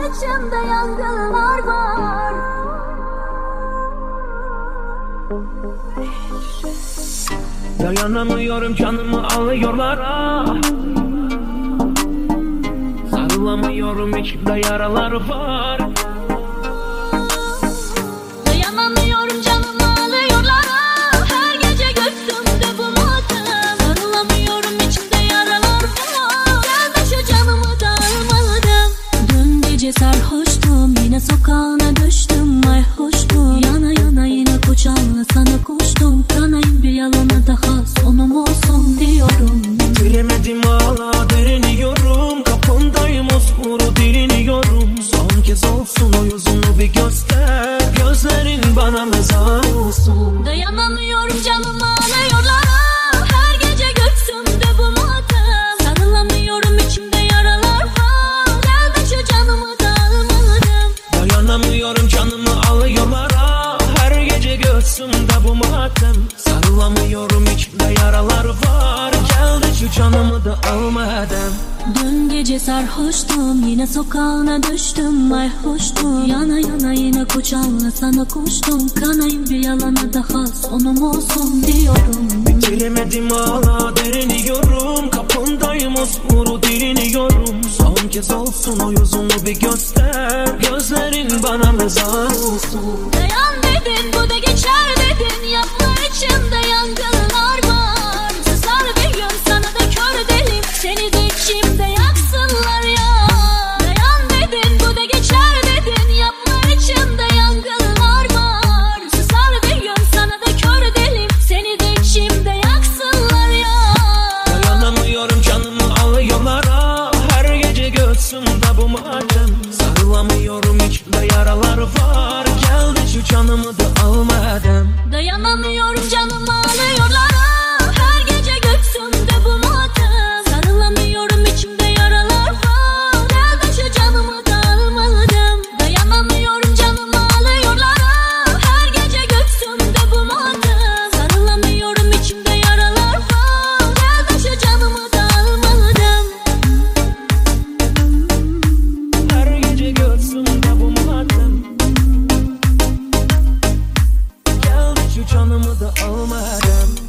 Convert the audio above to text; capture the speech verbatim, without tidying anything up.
içimde yangınlar var. Dayanamıyorum, canımı alıyorlar ah. Sarılamıyorum, içimde yaralar var. Dayanamıyorum, canımı alıyorlar ah. Her gece göğsümde bu matem. Sarılamıyorum, içimde yaralar var. Gel de şu canımı da almadım. Dün gece sarhoştum, yine sokağına düştüm. Ay hoştum, yana yana yine kucağına sana koştum. Kanayım bir yalana daha, sonum olsun diyorum. Bilemedim, hala direniyorum. Kapındayım, osmuru diliniyorum. Son kez olsun o yüzünü bir göster. Gözlerin bana mezar olsun. Dayanamıyorum, canımı alıyorlar ah. Her gece göğsümde bu matem. Sarılamıyorum, içimde yaralar var. Gel de şu canımı da almadım. Dayanamıyorum, canımı alıyorlar ah. Her gece göğsümde bu matem. Sarılamıyorum, içimde yaralar var. Gel de şu canımı da almadım. Dün gece sarhoştum, yine sokağına düştüm. Ay hoştum, yana yana yine kucağına sana koştum. Kanayım bir yalana daha, sonum olsun diyorum. Bitiremedim, hala direniyorum. Kapındayım, osmuru diliniyorum. Son kez olsun o yüzünü bir göster. Gözlerin bana mezar olsun. Dayan dedin, bu da geçer dedin. Yapma, içimde yangınlar var. Sızar bir gün, sana da kör delim. Seni de içimde yaksınlar ya. Dayan dedin, bu da geçer dedin. Yapma, içimde yangınlar var. Sızar bir gün, sana da kör delim. Seni de içimde yaksınlar ya. Dayanamıyorum, canımı alıyorlar ah. Her gece göğsümde bu matem. Sarılamıyorum, içimde yaralar var. Gel de şu canımı da almadım. Dayanamıyorum, canımı alıyorlar ah. Her gece göğsümde bu matem. Sarılamıyorum, içimde yaralar var. Gel de şu canımı da almadım. Dayanamıyorum, canımı alıyorlar ah. Her gece göğsümde bu matem. Sarılamıyorum, içimde yaralar var. Gel de şu canımı da almadım. Her gece göğsümde bu matem. Gel de şu canımı da almadım.